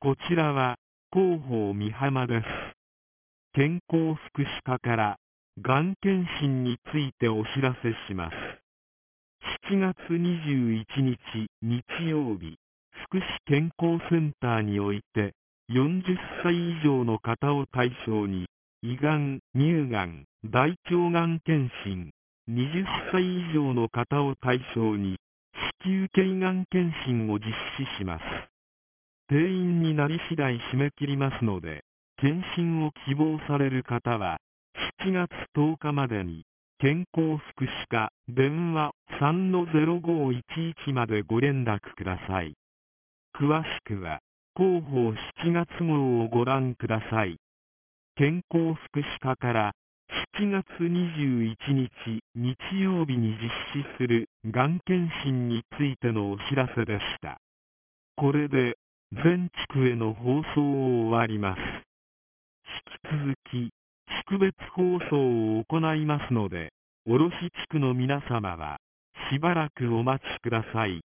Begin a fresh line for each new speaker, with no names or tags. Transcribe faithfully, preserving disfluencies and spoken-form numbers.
こちらは広報美浜です。健康福祉課からがん検診についてお知らせします。しちがつにじゅういちにち日曜日、福祉健康センターにおいてよんじゅっさい以上の方を対象に胃がん、乳がん、大腸がん検診、はたち以上の方を対象に子宮頸がん検診を実施します。定員になり次第締め切りますので、検診を希望される方はしちがつとおかまでに健康福祉課電話 さんのゼロごいちいち までご連絡ください。詳しくは広報しちがつ号をご覧ください。健康福祉課からしちがつにじゅういちにち日曜日に実施するがん検診についてのお知らせでした。これで全地区への放送を終わります。引き続き地区別放送を行いますので、卸地区の皆様はしばらくお待ちください。